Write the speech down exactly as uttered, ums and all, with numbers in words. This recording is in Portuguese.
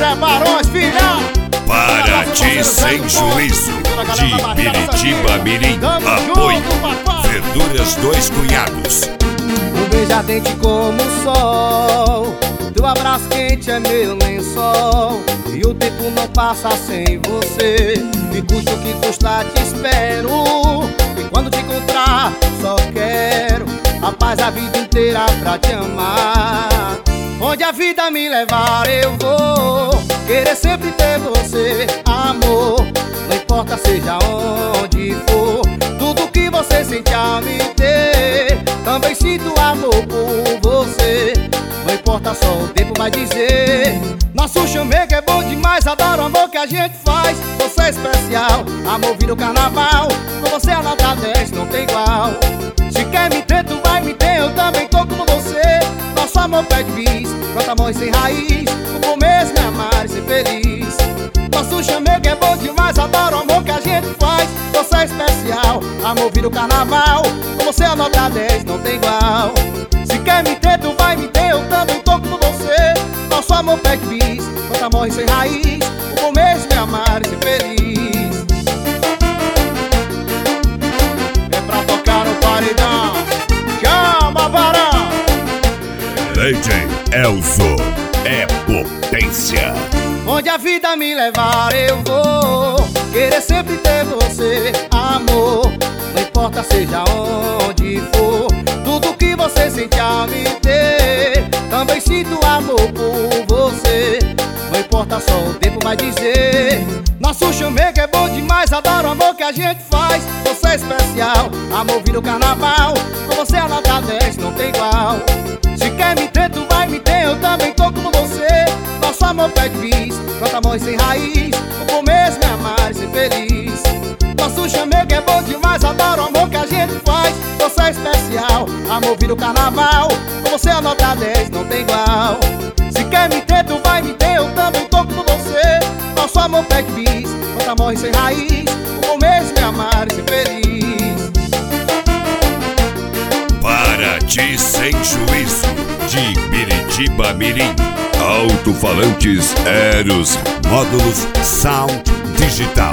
É Barões, filha. Para ti sem juízo, de Biritiba Mirim, apoio Verduras Dois Cunhados. Um beijo ardente como o sol, teu abraço quente é meu lençol, e o tempo não passa sem você. Me custa o que custa, te espero, e quando te encontrar só quero a paz a vida inteira pra te amar. Onde a vida me levar eu vou querer sempre ter você, amor. Não importa seja onde for, tudo que você sente a me ter, também sinto amor por você. Não importa, só o tempo vai dizer. Nosso chamego é bom demais, adoro o amor que a gente faz. Você é especial, amor vira o carnaval. Com você a nota dez não tem igual. Se quer me ter, tu vai me ter, eu também tô como você. Nosso amor pede bis, planta amor sem raiz. O bom mesmo é amar e ser feliz. Nosso chamego é bom demais, adoro o amor que a gente faz. Você é especial, amor vira o carnaval. Com você a nota dez não tem igual. Se quer me ter, tu vai me ter, eu também tô como você. Nosso amor pede bis, planta amor sem raiz. O bom mesmo é amar e ser feliz. É pra tocar no paredão, chama Barão. D J Elzo é potência. Onde a vida me levar eu vou querer sempre ter você, amor. Não importa seja onde for, tudo que você sente a me ter, também sinto amor por você. Não importa, só o tempo vai dizer. Nosso chamego é bom demais, adoro o amor que a gente faz. Você é especial, amor vira o carnaval. Com você a nota dez não tem igual. Se quer me ter, tu vai me ter, eu também tô como você. Nosso amor pede bis, planta amor sem raiz. O bom mesmo é amar e ser feliz. Nosso chamego é bom demais, adoro o amor que a gente faz. Você é especial, amor vira o carnaval. Com você a nota dez não tem igual. Se quer me ter, tu vai me ter, eu também tô como você. Nosso amor pede bis, planta amor sem raiz. O bom mesmo é amar e ser feliz. Para ti sem juízo, de Biritiba Mirim, alto-falantes Eros Módulos Sound Digital.